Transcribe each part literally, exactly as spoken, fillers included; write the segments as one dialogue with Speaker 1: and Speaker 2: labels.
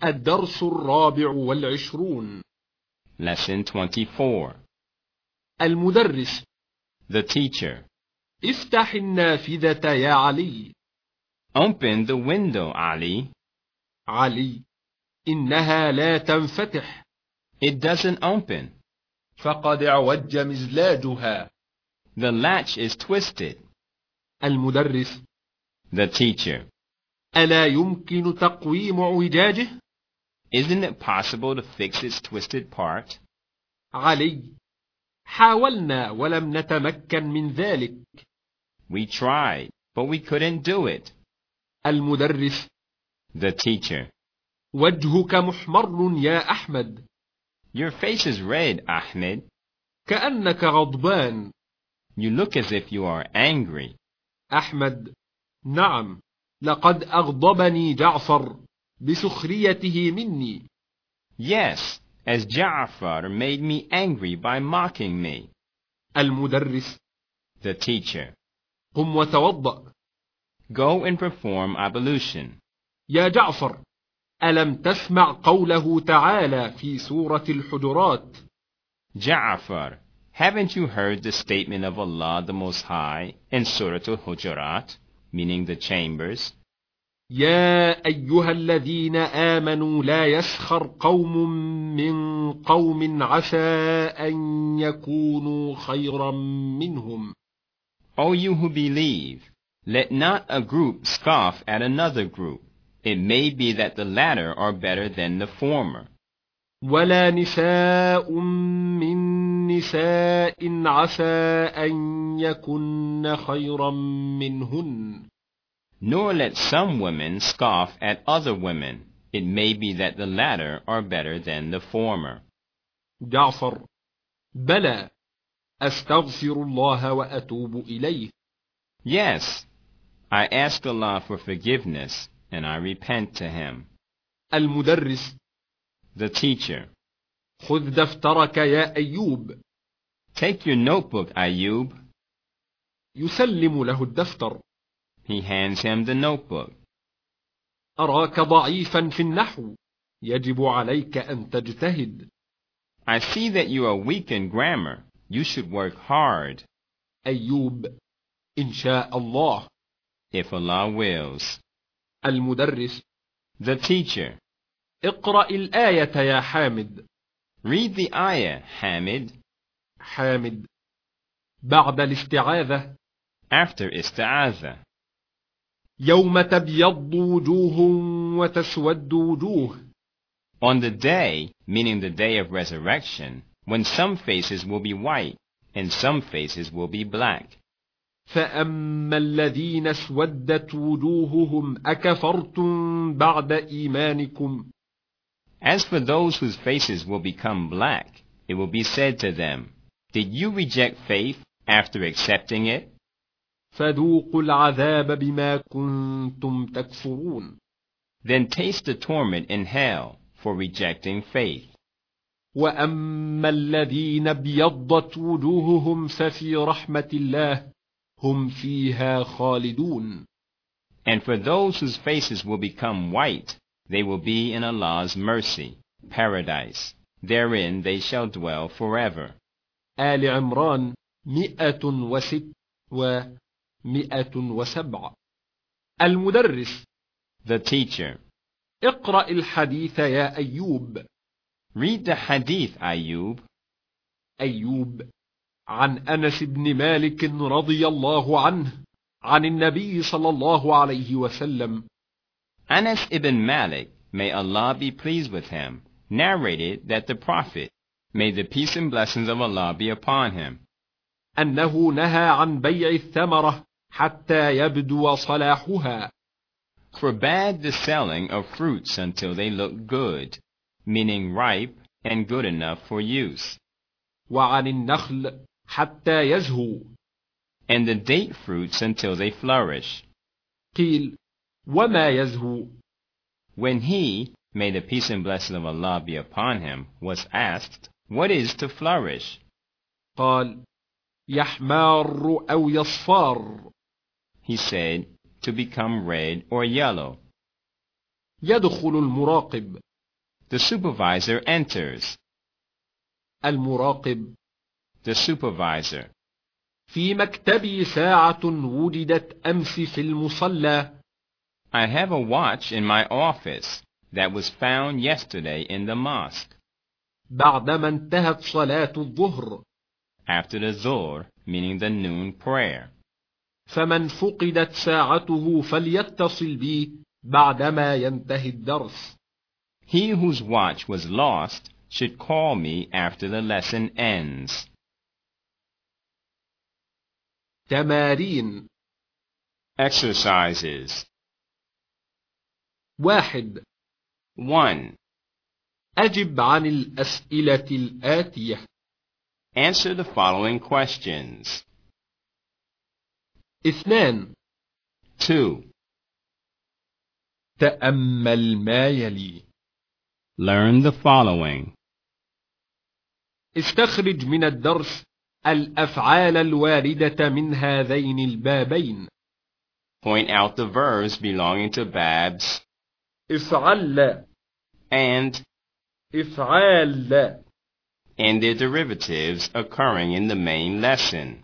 Speaker 1: الدرس الرابع والعشرون.
Speaker 2: Lesson twenty-four.
Speaker 1: المدرس.
Speaker 2: The teacher.
Speaker 1: افتح النافذة يا علي.
Speaker 2: Open the window, Ali.
Speaker 1: علي. إنها لا تنفتح.
Speaker 2: It doesn't open.
Speaker 1: فقد اعوج مزلاجها.
Speaker 2: The latch is twisted.
Speaker 1: المدرس.
Speaker 2: The teacher.
Speaker 1: ألا يمكن تقويم اعوجاجه؟
Speaker 2: Isn't it possible to fix its twisted part?
Speaker 1: علي. حاولنا ولم نتمكن من ذلك.
Speaker 2: We tried, but we couldn't do it.
Speaker 1: المدرس.
Speaker 2: The teacher.
Speaker 1: وجهك محمر يا أحمد.
Speaker 2: Your face is red, Ahmed.
Speaker 1: كأنك غضبان.
Speaker 2: You look as if you are angry.
Speaker 1: أحمد. نعم، لقد أغضبني جعفر بسخريته مني.
Speaker 2: Yes, as Ja'far made me angry by mocking me.
Speaker 1: المدرس.
Speaker 2: The teacher.
Speaker 1: قم وتوضأ.
Speaker 2: Go and perform ablution.
Speaker 1: يا جعفر، ألم تسمع قوله تعالى في سورة الحجرات؟
Speaker 2: Ja'far, haven't you heard the statement of Allah the Most High in Surah Al-Hujurat, meaning the chambers?
Speaker 1: يا أيها الذين آمنوا لا يسخر قوم من قوم عسى أن يكونوا خيرا منهم.
Speaker 2: O you who believe, let not a group scoff at another group. It may be that the latter are better than the former.
Speaker 1: ولا نساء من نساء عسى أن يكن خيرا منهن.
Speaker 2: Nor let some women scoff at other women. It may be that the latter are better than the former.
Speaker 1: جعفر. بلى، أستغفر الله وأتوب إليه.
Speaker 2: Yes, I ask Allah for forgiveness and I repent to Him.
Speaker 1: المدرس.
Speaker 2: The teacher.
Speaker 1: خذ دفترك يا أيوب.
Speaker 2: Take your notebook, Ayub.
Speaker 1: يسلم له الدفتر.
Speaker 2: He hands him the notebook.
Speaker 1: أراك ضعيفا في النحو، يجب عليك أن تجتهد.
Speaker 2: I see that you are weak in grammar. You should work hard.
Speaker 1: أيوب. إن شاء الله.
Speaker 2: If Allah wills.
Speaker 1: المدرس.
Speaker 2: The teacher.
Speaker 1: اقرأ الآية يا حامد.
Speaker 2: Read the ayah, Hamid.
Speaker 1: حامد. بعد الاستعاذة.
Speaker 2: After isti'adha.
Speaker 1: يوم تبيض وجوه وتسود وجوه.
Speaker 2: On the day, meaning the day of resurrection, when some faces will be white and some faces will be black.
Speaker 1: فأما الذين اسودت وجوههم أكفرتم بعد إيمانكم.
Speaker 2: As for those whose faces will become black, it will be said to them, did you reject faith after accepting it?
Speaker 1: فذوقوا العذاب بما كنتم تكفرون.
Speaker 2: Then taste the torment in hell for rejecting faith.
Speaker 1: وأما الذين ابيضت وجوههم ففي رحمة الله هم فيها خالدون.
Speaker 2: And for those whose faces will become white, they will be in Allah's mercy, paradise. Therein they shall dwell forever.
Speaker 1: آل عمران مئة وست ومئة وسبع. المدرس.
Speaker 2: The teacher.
Speaker 1: اقرأ الحديث يا أيوب.
Speaker 2: Read the hadith, Ayub.
Speaker 1: أيوب. عن أنس بن مالك رضي الله عنه عن النبي صلى الله عليه وسلم.
Speaker 2: Anas ibn Malik, may Allah be pleased with him, narrated that the Prophet, may the peace and blessings of Allah be upon him,
Speaker 1: أنه نهى عن بيع الثمرة حتى يبدو صلاحها.
Speaker 2: forbade the selling of fruits until they look good, meaning ripe and good enough for use.
Speaker 1: وعن النخل حتى يزهو.
Speaker 2: And the date fruits until they flourish.
Speaker 1: قيل وما يزهو.
Speaker 2: When he, may the peace and blessings of Allah be upon him, was asked, what is to flourish?
Speaker 1: قال يحمار أو يصفار.
Speaker 2: He said, to become red or yellow.
Speaker 1: يدخل المراقب
Speaker 2: The supervisor enters.
Speaker 1: المراقب:
Speaker 2: The supervisor.
Speaker 1: في مكتبي ساعة وجدت أمس في المصلى.
Speaker 2: I have a watch in my office that was found yesterday in the mosque.
Speaker 1: بعدما انتهت صلاة الظهر.
Speaker 2: After the Zuhr, meaning the noon prayer.
Speaker 1: فمن فقدت ساعته فليتصل بي بعدما ينتهي الدرس.
Speaker 2: He whose watch was lost should call me after the lesson ends.
Speaker 1: تمارين.
Speaker 2: Exercises.
Speaker 1: واحد.
Speaker 2: one.
Speaker 1: أجب عن الأسئلة الآتية.
Speaker 2: Answer the following questions.
Speaker 1: اثنان.
Speaker 2: two.
Speaker 1: تأمل ما يلي.
Speaker 2: Learn the following.
Speaker 1: استخرج من الدرس الأفعال الواردة من هذين البابين.
Speaker 2: Point out the verbs belonging to babs
Speaker 1: افعل
Speaker 2: and
Speaker 1: افعال
Speaker 2: and their derivatives occurring in the main lesson.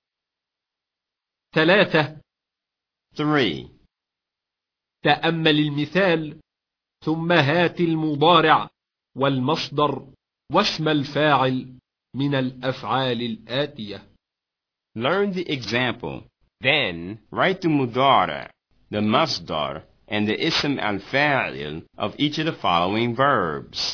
Speaker 1: ثلاثة.
Speaker 2: three.
Speaker 1: تأمل المثال ثم هات المضارع والمصدر واسم الفاعل من الأفعال الآتية.
Speaker 2: Learn the example. Then write the mudara, the masdar, and the ism al-fa'il of each of the following verbs.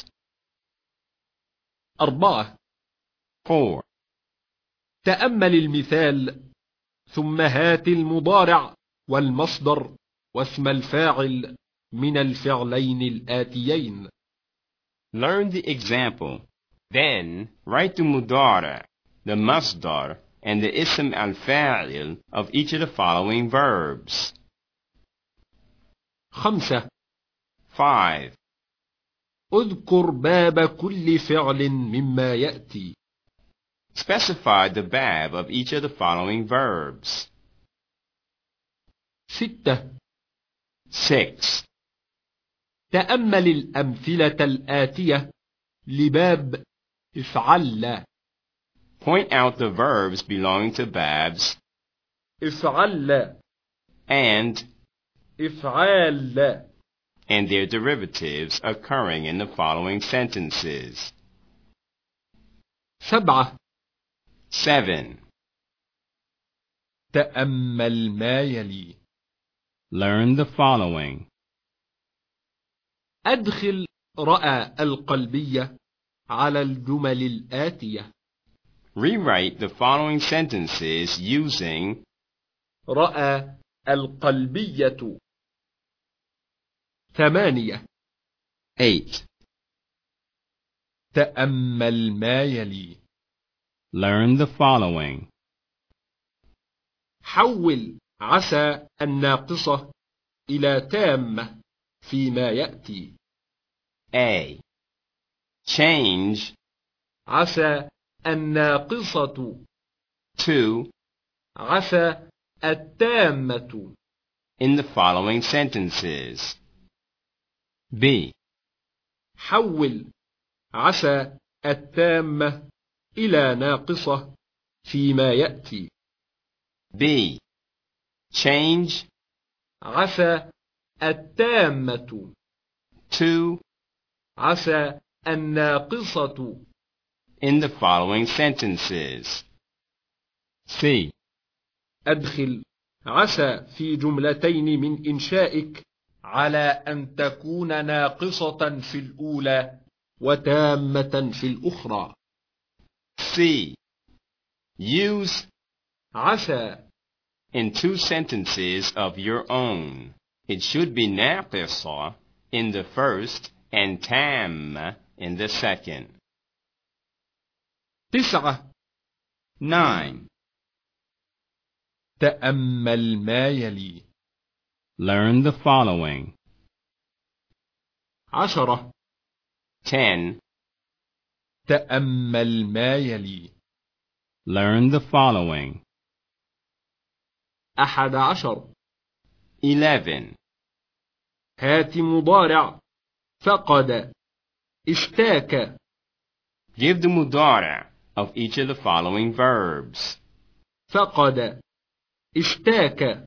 Speaker 1: أربعة.
Speaker 2: four.
Speaker 1: تأمل المثال ثم هات المضارع والمصدر واسم الفاعل من الفعلين الآتيين.
Speaker 2: Learn the example. Then write the mudara, the masdar, and the ism al-fa'il of each of the following verbs.
Speaker 1: خمسة.
Speaker 2: five.
Speaker 1: اذكر باب كل فعل مما يأتي.
Speaker 2: Specify the bab of each of the following verbs.
Speaker 1: ستة.
Speaker 2: six.
Speaker 1: تأمل الأمثلة الآتية لباب افعل.
Speaker 2: Point out the verbs belonging to babs
Speaker 1: افعل
Speaker 2: and
Speaker 1: افعال
Speaker 2: and their derivatives occurring in the following sentences.
Speaker 1: سبعة.
Speaker 2: seven.
Speaker 1: تأمل ما يلي.
Speaker 2: Learn the following.
Speaker 1: أدخل رأى القلبية على الجمل الآتية.
Speaker 2: Rewrite the following sentences using
Speaker 1: رأى القلبية. ثمانية.
Speaker 2: eight.
Speaker 1: تأمل ما يلي.
Speaker 2: Learn the following.
Speaker 1: حول عسى الناقصة إلى تامة فيما يأتي.
Speaker 2: A. Change
Speaker 1: عسى الناقصة
Speaker 2: to
Speaker 1: عسى التامة
Speaker 2: in the following sentences. B.
Speaker 1: حول عسى التامة إلى ناقصة فيما يأتي.
Speaker 2: B. Change
Speaker 1: عسى التامة
Speaker 2: to
Speaker 1: عسى الناقصة
Speaker 2: in the following sentences. C.
Speaker 1: أدخل عسى في جملتين من إنشائك على أن تكون ناقصة في الأولى وتامة في الأخرى.
Speaker 2: C. Use
Speaker 1: عسى
Speaker 2: in two sentences of your own. It should be ناقصة in the first and تامة in the second.
Speaker 1: تسعة.
Speaker 2: nine.
Speaker 1: تأمل ما يلي.
Speaker 2: Learn the following.
Speaker 1: عشرة.
Speaker 2: ten.
Speaker 1: تأمل ما يلي.
Speaker 2: Learn the following.
Speaker 1: أحد عشر.
Speaker 2: eleven.
Speaker 1: هات مضارع فقد اشتاك.
Speaker 2: Give the mudara of each of the following verbs.
Speaker 1: فقد. اشتاك.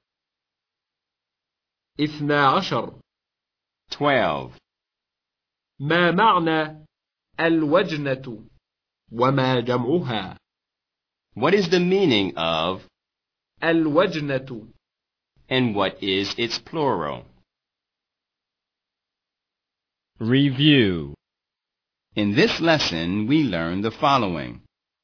Speaker 1: اثنا عشر.
Speaker 2: twelve.
Speaker 1: ما معنى الوجنة وما جمعها؟
Speaker 2: What is the meaning of
Speaker 1: الوجنة
Speaker 2: and what is its plural?
Speaker 3: Review.
Speaker 2: In this lesson, we learn the following.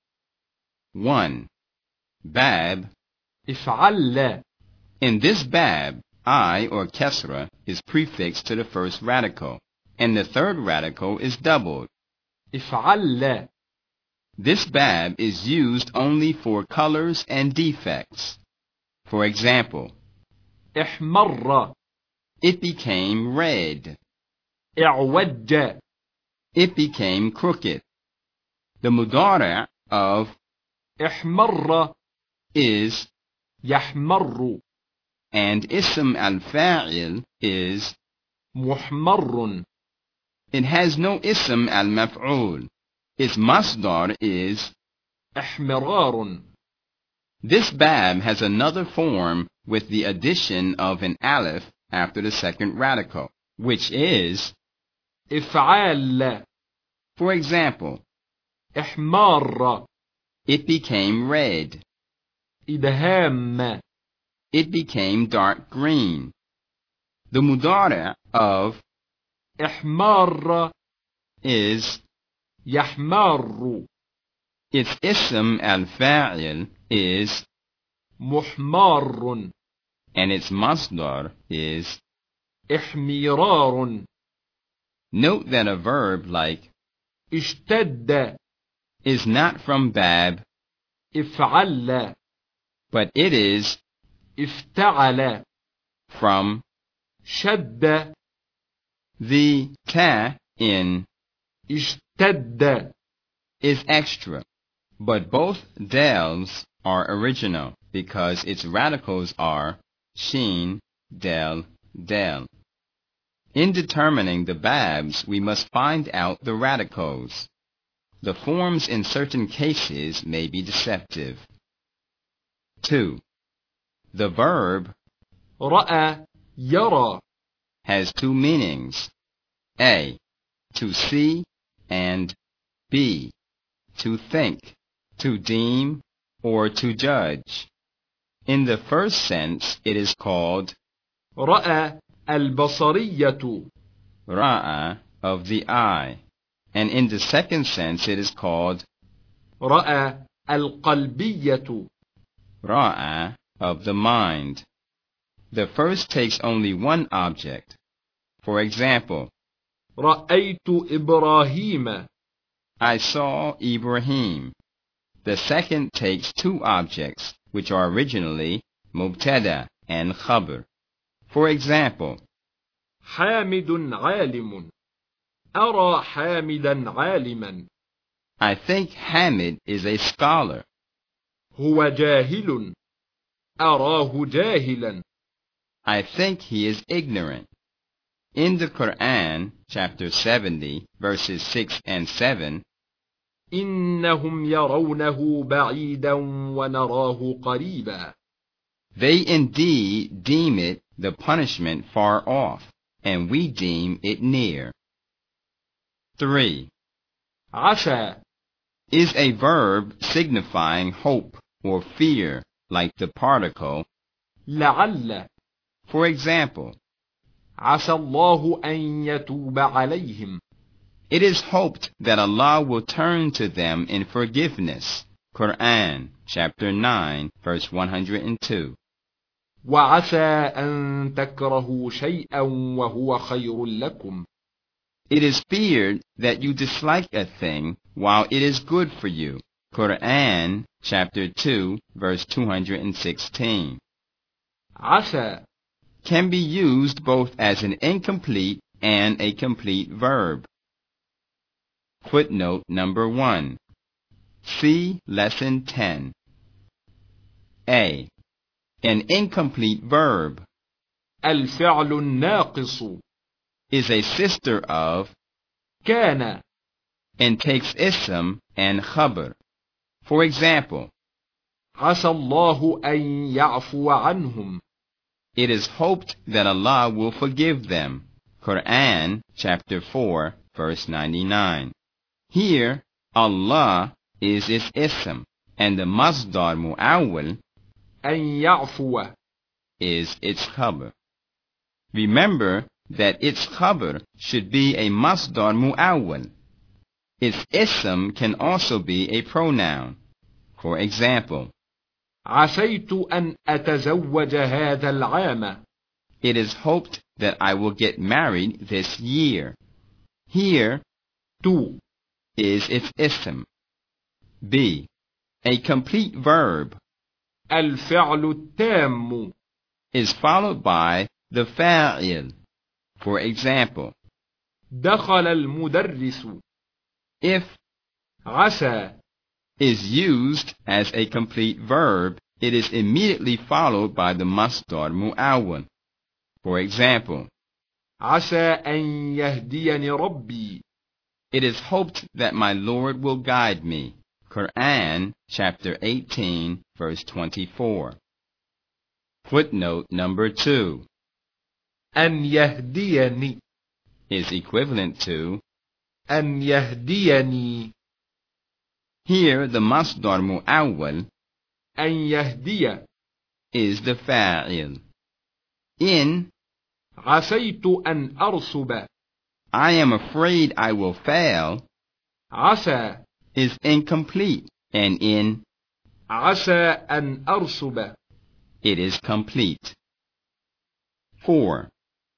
Speaker 2: one. Bab.
Speaker 1: افعل.
Speaker 2: In this bab, I or kesra is prefixed to the first radical, and the third radical is doubled.
Speaker 1: افعل.
Speaker 2: This bab is used only for colors and defects. For example,
Speaker 1: احمر.
Speaker 2: it became red.
Speaker 1: اعوج.
Speaker 2: It became crooked. The mudara of
Speaker 1: احمر
Speaker 2: is
Speaker 1: يحمر.
Speaker 2: and ism al-fa'il is.
Speaker 1: محمر.
Speaker 2: It has no ism al-maf'ul. Its masdar is.
Speaker 1: احمرار.
Speaker 2: This bab has another form with the addition of an aleph after the second radical, which is.
Speaker 1: افعال.
Speaker 2: For example,
Speaker 1: احمار.
Speaker 2: it became red.
Speaker 1: إدهام.
Speaker 2: It became dark green. The mudara of
Speaker 1: إحمار
Speaker 2: is.
Speaker 1: يحمار.
Speaker 2: Its ism al-fa'il is.
Speaker 1: محمار.
Speaker 2: And its masdar is.
Speaker 1: إحمرار.
Speaker 2: Note that a verb like
Speaker 1: اشتد.
Speaker 2: is not from bab,
Speaker 1: افعل.
Speaker 2: but it is
Speaker 1: افتعل.
Speaker 2: from.
Speaker 1: شد.
Speaker 2: The ta in
Speaker 1: اشتد.
Speaker 2: is extra, but both dels are original because its radicals are sheen, del, del. In determining the babs, we must find out the radicals. The forms in certain cases may be deceptive. two. The verb
Speaker 1: رأى يرى.
Speaker 2: has two meanings. A. To see, and B. To think, to deem, or to judge. In the first sense, it is called
Speaker 1: رأى البصرية.
Speaker 2: ra'a, of the eye, and in the second sense, it is called
Speaker 1: رأى القلبية.
Speaker 2: ra'a, of the mind. The first takes only one object. For example,
Speaker 1: رأيت إبراهيم.
Speaker 2: I saw Ibrahim. The second takes two objects, which are originally mubtada and khabar. For example,
Speaker 1: حامد عالم. أرى حامدا عالما.
Speaker 2: I think Hamid is a scholar.
Speaker 1: هو جاهل. أراه جاهلا.
Speaker 2: I think he is ignorant. In the Quran, chapter seventy, verses six and seven,
Speaker 1: إنهم يرونه بعيدا ونراه قريبا.
Speaker 2: they indeed deem it the punishment far off, and we deem it near. three.
Speaker 1: عسى.
Speaker 2: Is a verb signifying hope or fear, like the particle.
Speaker 1: لعل.
Speaker 2: For example,
Speaker 1: عسى الله أن يتوب عليهم.
Speaker 2: it is hoped that Allah will turn to them in forgiveness. Quran, chapter nine, verse one hundred two.
Speaker 1: وعسى أن تكرهوا شيئا وهو خير لكم.
Speaker 2: It is feared that you dislike a thing while it is good for you. Quran, chapter two, verse two hundred sixteen.
Speaker 1: عسى.
Speaker 2: Can be used both as an incomplete and a complete verb. Footnote number one. See lesson ten. A. An incomplete verb
Speaker 1: الفعل الناقص.
Speaker 2: is a sister of
Speaker 1: كان.
Speaker 2: and takes ism and khabar. For example,
Speaker 1: عسى الله أن يعفو عنهم.
Speaker 2: it is hoped that Allah will forgive them. Quran chapter four verse ninety-nine. Here, Allah is its ism, and the masdar mu'awwal
Speaker 1: أن يعفو
Speaker 2: is its khabar. Remember that its khabar should be a masdar mu'awwal. Its ism can also be a pronoun. For example,
Speaker 1: عسيت أن أتزوج هذا العام.
Speaker 2: it is hoped that I will get married this year. Here,
Speaker 1: تو
Speaker 2: is its ism. B. A complete verb
Speaker 1: الفعل التام.
Speaker 2: is followed by the fa'il. For example,
Speaker 1: دخل المدرس.
Speaker 2: if
Speaker 1: عسى
Speaker 2: is used as a complete verb, it is immediately followed by the masdar mu'awwal. For example,
Speaker 1: عسى أن يهديني ربي.
Speaker 2: it is hoped that my Lord will guide me. Quran chapter eighteen verse twenty-four. Footnote number two.
Speaker 1: أن يهديني
Speaker 2: Is equivalent to
Speaker 1: أن يهديني.
Speaker 2: here the masdar mu'awwal
Speaker 1: أن يهدي
Speaker 2: is the fa'il. In
Speaker 1: عسيت أن أرسب.
Speaker 2: I am afraid I will fail
Speaker 1: عسى
Speaker 2: is incomplete, and in
Speaker 1: عسى أن أرسب
Speaker 2: it is complete. four.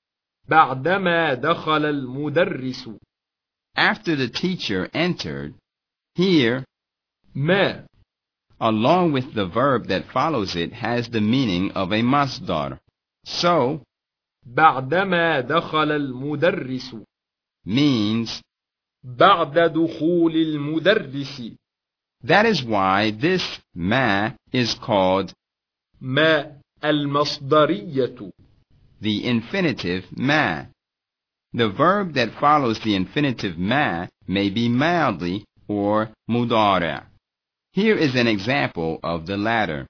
Speaker 1: بعدما دخل المدرس.
Speaker 2: After the teacher entered, here,
Speaker 1: ما
Speaker 2: along with the verb that follows it, has the meaning of a masdar. So,
Speaker 1: بعدما دخل المدرس
Speaker 2: means
Speaker 1: بعد دخول المدرس.
Speaker 2: that is why this ma is called
Speaker 1: ما المصدرية.
Speaker 2: the infinitive ma. The verb that follows the infinitive ma may be mildly or mudari'. Here is an example of the latter.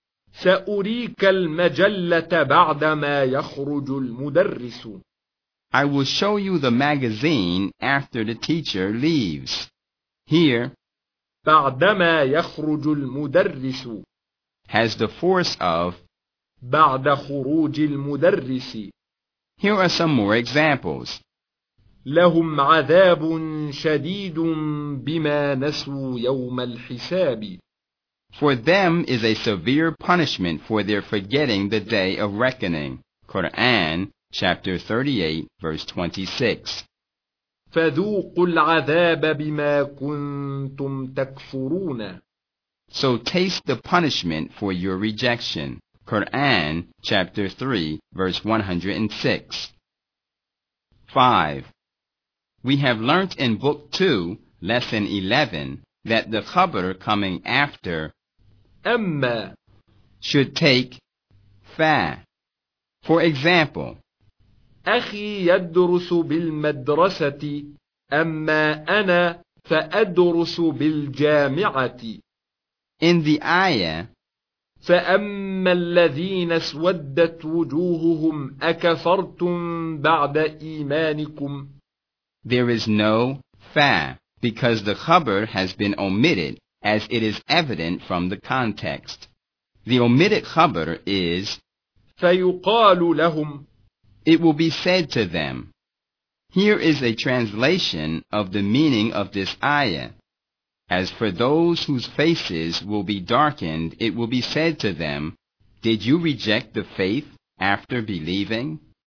Speaker 1: سأريك المجلة بعدما يخرج المدرس.
Speaker 2: I will show you the magazine after the teacher leaves. Here,
Speaker 1: بعدما يخرج المدرس.
Speaker 2: has the force of
Speaker 1: بعد خروج المدرس.
Speaker 2: Here are some more examples.
Speaker 1: لهم عذاب شديد بما نسوا يوم الحساب.
Speaker 2: For them is a severe punishment for their forgetting the day of reckoning. Quran chapter thirty-eight verse twenty-six.
Speaker 1: فذوقوا العذاب بما كنتم تكفرون.
Speaker 2: So taste the punishment for your rejection. Quran chapter three verse one hundred six. five. We have learnt in book two, lesson eleven, that the khabar coming after
Speaker 1: أما
Speaker 2: should take fa. For example,
Speaker 1: أخي يدرس بالمدرسة أما أنا فأدرس بالجامعة.
Speaker 2: in the ayah,
Speaker 1: فأما الذين اسودت وجوههم أكفرتم بعد إيمانكم.
Speaker 2: there is no fa because the khabar has been omitted, as it is evident from the context. The omitted khabar is
Speaker 1: فيقال لهم.
Speaker 2: it will be said to them. Here is a translation of the meaning of this ayah. As for those whose faces will be darkened, it will be said to them, did you reject the faith after believing?